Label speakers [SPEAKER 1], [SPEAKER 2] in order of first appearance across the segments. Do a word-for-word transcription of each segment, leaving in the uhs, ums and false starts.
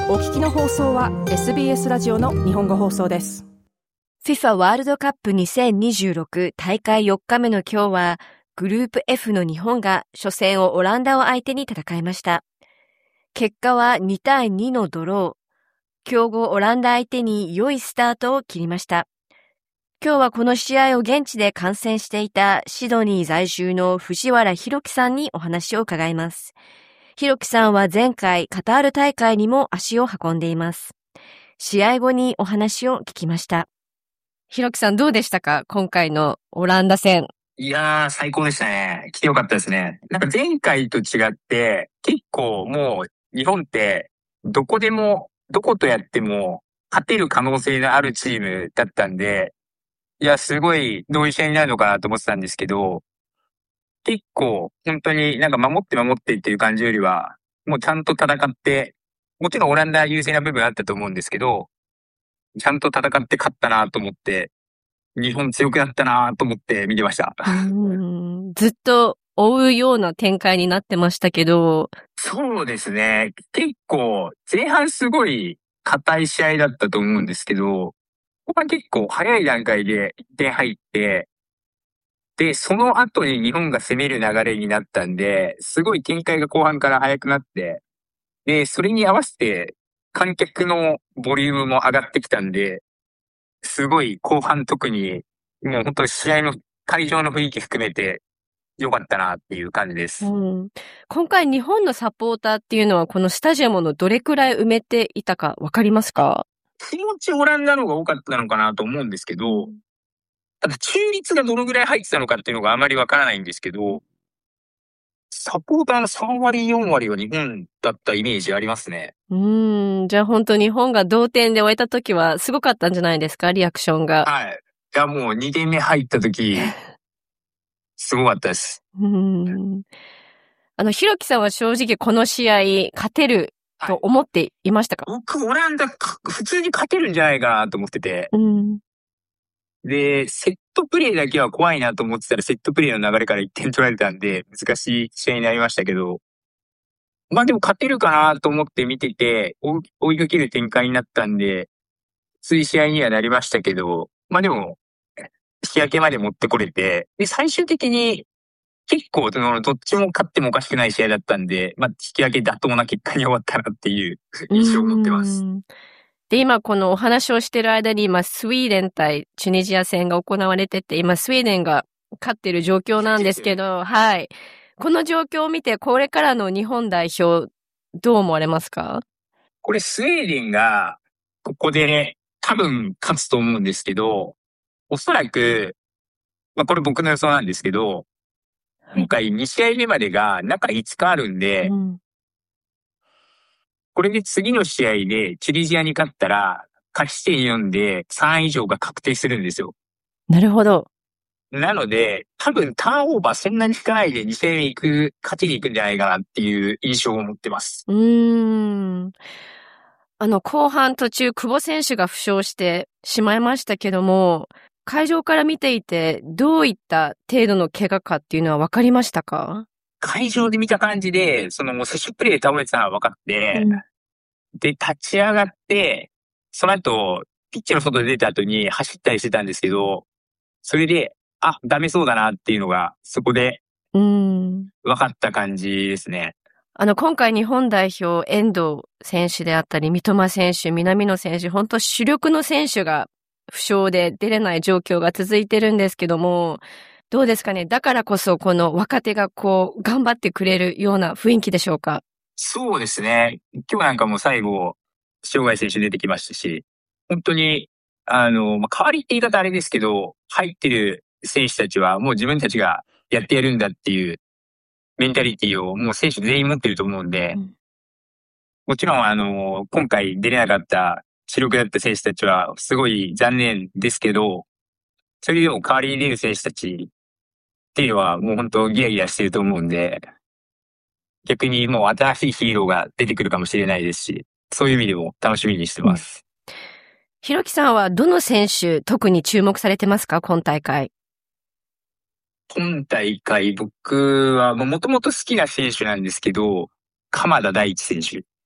[SPEAKER 1] お聞きの放送は エスビーエス ラジオの日本語放送です。
[SPEAKER 2] フィファ ワールドカップにせんにじゅうろく大会よっかめの今日は、グループ F の日本が初戦をオランダを相手に戦いました。結果はにたいにのドロー。強豪オランダ相手に良いスタートを切りました。今日はこの試合を現地で観戦していたシドニー在住の藤原弘樹さんにお話を伺います。弘樹さんは前回カタール大会にも足を運んでいます。試合後にお話を聞きました。弘樹さんどうでしたか？今回のオランダ戦。
[SPEAKER 3] いやー、最高でしたね。来てよかったですね。なんか前回と違って、結構もう日本ってどこでも、どことやっても勝てる可能性のあるチームだったんで、いや、すごいどういう試合になるのかなと思ってたんですけど、結構本当になんか守って守ってっていう感じよりは、もうちゃんと戦って、もちろんオランダ優勢な部分あったと思うんですけど、ちゃんと戦って勝ったなと思って、日本強くなったなと思って見てました。
[SPEAKER 2] うーんずっと追うような展開になってましたけど。
[SPEAKER 3] そうですね。結構前半すごい硬い試合だったと思うんですけど、ここは結構早い段階でいってん入って、で、その後に日本が攻める流れになったんで、すごい展開が後半から早くなって、で、それに合わせて観客のボリュームも上がってきたんで、すごい後半特に、もう本当に試合の会場の雰囲気含めて良かったなっていう感じです。
[SPEAKER 2] うん、今回日本のサポーターっていうのはこのスタジアムのどれくらい埋めていたかわかりますか？
[SPEAKER 3] 気持ちオランダの方が多かったのかなと思うんですけど、ただ中立がどのぐらい入ってたのかっていうのがあまりわからないんですけど、サポーターのさんわりよんわりは日本だったイメージありますね。
[SPEAKER 2] うーん、じゃあ本当日本が同点で終えた時はすごかったんじゃないですか？リアクションが。
[SPEAKER 3] はい。いやもうにてんめ入った時、すごかったです。
[SPEAKER 2] うーんあの、弘樹さんは正直この試合勝てると思っていましたか？
[SPEAKER 3] はい、僕、オランダ普通に勝てるんじゃないかなと思ってて。
[SPEAKER 2] うん、
[SPEAKER 3] で、セットプレーだけは怖いなと思ってたら、セットプレーの流れからいってん取られたんで、難しい試合になりましたけど、まあでも勝てるかなと思って見てて、追追いかける展開になったんで、つい試合にはなりましたけど、まあでも、引き分けまで持ってこれて、で、最終的に結構、その、どっちも勝ってもおかしくない試合だったんで、まあ、引き分け妥当な結果に終わったなっていう印象を持ってます。
[SPEAKER 2] で、今このお話をしている間に、今、スウィーデン対チュニジア戦が行われてて、今、スウェーデンが勝っている状況なんですけど、はい。この状況を見て、これからの日本代表、どう思われますか？
[SPEAKER 3] これ、スウェーデンが、ここで、ね、多分勝つと思うんですけど、おそらく、まあ、これ僕の予想なんですけど、今回に試合目までが中いつかあるんで、うん、これで次の試合でチュニジアに勝ったら、勝ち点よんでさん以上が確定するんですよ。
[SPEAKER 2] なるほど。
[SPEAKER 3] なので、多分ターンオーバーそんなに引かないでに戦目行く、勝ちに行くんじゃないかなっていう印象を持ってます。
[SPEAKER 2] うーん。あの、後半途中、久保選手が負傷してしまいましたけども、会場から見ていて、どういった程度の怪我かっていうのは分かりましたか？
[SPEAKER 3] 会場で見た感じで、そのもう接触プレーで倒れてたのは分かって、うん、で、立ち上がって、その後、ピッチの外で出た後に走ったりしてたんですけど、それで、あ、ダメそうだなっていうのが、そこで、分かった感じですね。
[SPEAKER 2] あの、今回日本代表、遠藤選手であったり、三笘選手、南野選手、本当主力の選手が負傷で出れない状況が続いてるんですけども、どうですかね？だからこそ、この若手がこう、頑張ってくれるような雰囲気でしょうか？
[SPEAKER 3] そうですね。今日なんかも最後、塩貝選手出てきましたし、本当に、あの、まあ、代わりって言い方あれですけど、入ってる選手たちはもう自分たちがやってやるんだっていうメンタリティをもう選手全員持ってると思うんで、うん、もちろんあの、今回出れなかった主力だった選手たちはすごい残念ですけど、それでも代わりに出る選手たちっていうのはもう本当ギラギラしてると思うんで、逆にもう新しいヒーローが出てくるかもしれないですし、そういう意味でも楽しみにしてます。
[SPEAKER 2] うん、弘樹さんはどの選手特に注目されてますか？今大会。
[SPEAKER 3] 今大会僕はもともと好きな選手なんですけど、鎌田大地選手。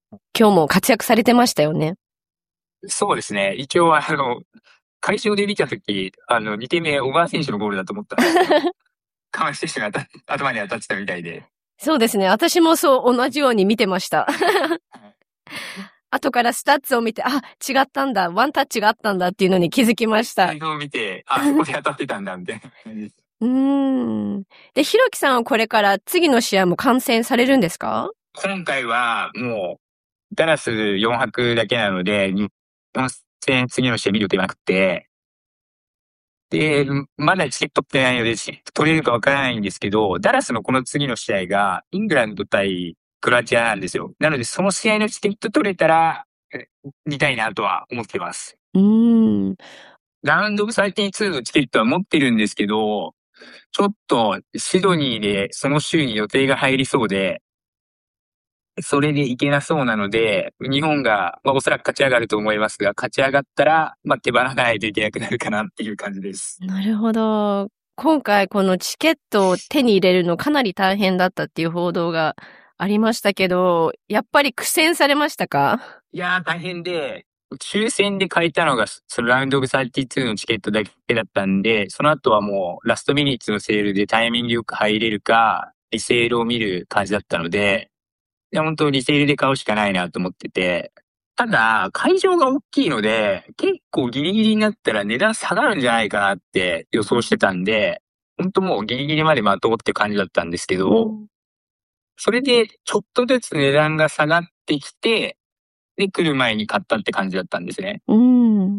[SPEAKER 2] 今日も活躍されてましたよね。
[SPEAKER 3] そうですね。一応、あの、会場で見たとき、あの、にてんめ、小川選手のゴールだと思ったんですけど、川内選手が当た頭に当たってたみたいで。
[SPEAKER 2] そうですね。私もそう同じように見てました。後からスタッツを見て、あ、違ったんだ、ワンタッチがあったんだっていうのに気づきました。
[SPEAKER 3] 映像を見て、あ、ここで当たってたんだ、みたいな感じです。
[SPEAKER 2] うーん。で、ひろきさんはこれから次の試合も観戦されるんですか？
[SPEAKER 3] 今回はもう、ダラスよん泊だけなので、日本戦次の試合見る予定なくて、で、まだチケット取ってないので、取れるかわからないんですけど、ダラスのこの次の試合が、イングランド対クロアチアなんですよ。なので、その試合のチケット取れたら、見たいなとは思ってます。
[SPEAKER 2] うーん。
[SPEAKER 3] ラウンドオブサーティーツーのチケットは持ってるんですけど、ちょっとシドニーでその週に予定が入りそうで、それでいけなそうなので、日本が、まあ、おそらく勝ち上がると思いますが、勝ち上がったら、まあ、手放さないといけなくなるかなっていう感じです。
[SPEAKER 2] なるほど。今回このチケットを手に入れるのかなり大変だったっていう報道がありましたけど、やっぱり苦戦されましたか？
[SPEAKER 3] いやー大変で、抽選で買えたのが、そのラウンドオブサーティーツーのチケットだけだったんで、その後はもうラストミニッツのセールでタイミングよく入れるか、リセールを見る感じだったので、いや本当リセールで買うしかないなと思ってて、ただ会場が大きいので、結構ギリギリになったら値段下がるんじゃないかなって予想してたんで、本当もうギリギリまで待とうって感じだったんですけど、うん、それでちょっとずつ値段が下がってきて、で、来る前に買ったって感じだったんですね。
[SPEAKER 2] うん。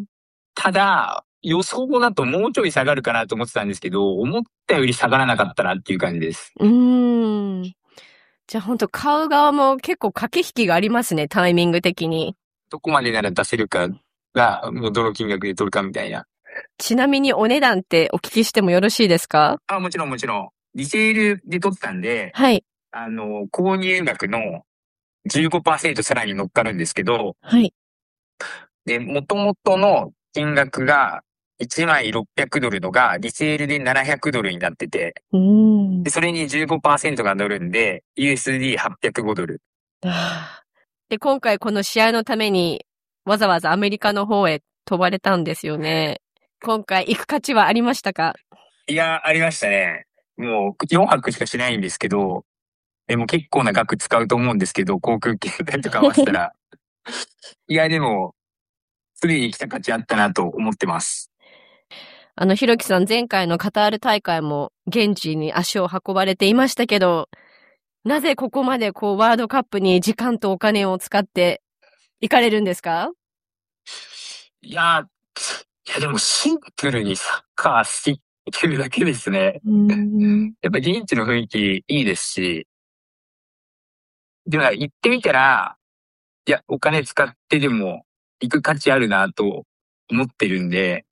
[SPEAKER 3] ただ、予想だともうちょい下がるかなと思ってたんですけど、思ったより下がらなかったなっていう感じです。
[SPEAKER 2] うーん。じゃあ本当買う側も結構駆け引きがありますね、タイミング的に。
[SPEAKER 3] どこまでなら出せるかが、もうどの金額で取るかみたいな。
[SPEAKER 2] ちなみにお値段ってお聞きしてもよろしいですか？
[SPEAKER 3] あ、もちろんもちろん。リセールで取ったんで、
[SPEAKER 2] はい。
[SPEAKER 3] あの、購入額のじゅうごパーセント さらに乗っかるんですけど、
[SPEAKER 2] はい。
[SPEAKER 3] で、元々の金額がいちまいろっぴゃくドルのが、リセールでななひゃくドルになってて、
[SPEAKER 2] うーん。
[SPEAKER 3] でそれに じゅうごパーセント が乗るんで、ユーエスディーはっぴゃくごドル。
[SPEAKER 2] で、今回この試合のために、わざわざアメリカの方へ飛ばれたんですよね。今回行く価値はありましたか？
[SPEAKER 3] いや、ありましたね。もうよんはくしかしないんですけど、でも結構な額使うと思うんですけど、航空券代とか合わせたら。いや、でも、すでに来た価値あったなと思ってます。
[SPEAKER 2] あの、ひろきさん、前回のカタール大会も現地に足を運ばれていましたけど、なぜここまでこうワールドカップに時間とお金を使って行かれるんですか？
[SPEAKER 3] いや、いやでもシンプルにサッカー好きっていうだけですね。
[SPEAKER 2] うーん
[SPEAKER 3] やっぱ現地の雰囲気いいですし、でも行ってみたら、いや、お金使ってでも行く価値あるなと思ってるんで、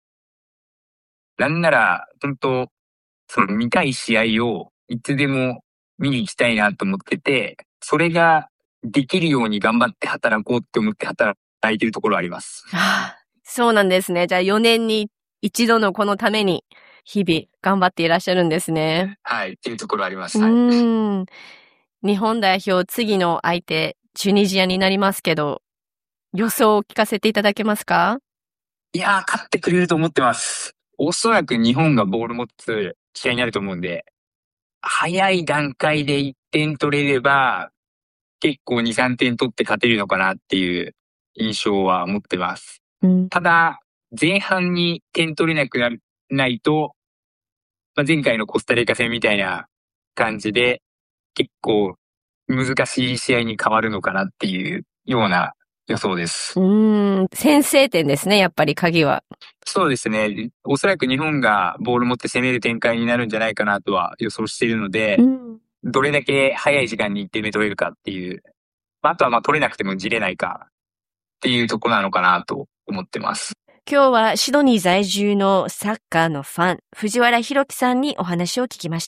[SPEAKER 3] なんなら、本当その見たい試合をいつでも見に行きたいなと思ってて、それができるように頑張って働こうって思って働いてるところあります。
[SPEAKER 2] はあ、そうなんですね。じゃあよねんに一度のこのために日々頑張っていらっしゃるんですね。
[SPEAKER 3] はい、っていうところあります。
[SPEAKER 2] うーん。日本代表次の相手、チュニジアになりますけど、予想を聞かせていただけますか？
[SPEAKER 3] いやー、勝ってくれると思ってます。おそらく日本がボール持つ試合になると思うんで、早い段階でいってん取れれば、結構に、さんてん取って勝てるのかなっていう印象は持ってます。
[SPEAKER 2] うん、
[SPEAKER 3] ただ、前半に点取れなくならないと、まあ、前回のコスタリカ戦みたいな感じで、結構難しい試合に変わるのかなっていうような予想です。
[SPEAKER 2] うーん、先制点ですね、やっぱり鍵は。
[SPEAKER 3] そうですね。おそらく日本がボール持って攻める展開になるんじゃないかなとは予想しているので、うん、どれだけ早い時間にいってんめ取れるかっていう、あとはまあ取れなくてもじれないかっていうところなのかなと思ってます。
[SPEAKER 2] 今日はシドニー在住のサッカーのファン、藤原弘樹さんにお話を聞きました。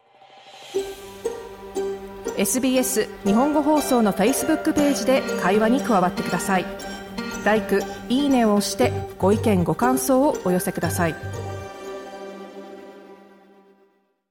[SPEAKER 1] エスビーエス 日本語放送の Facebook ページで会話に加わってください。ライク、いいねを押してご意見ご感想をお寄せください。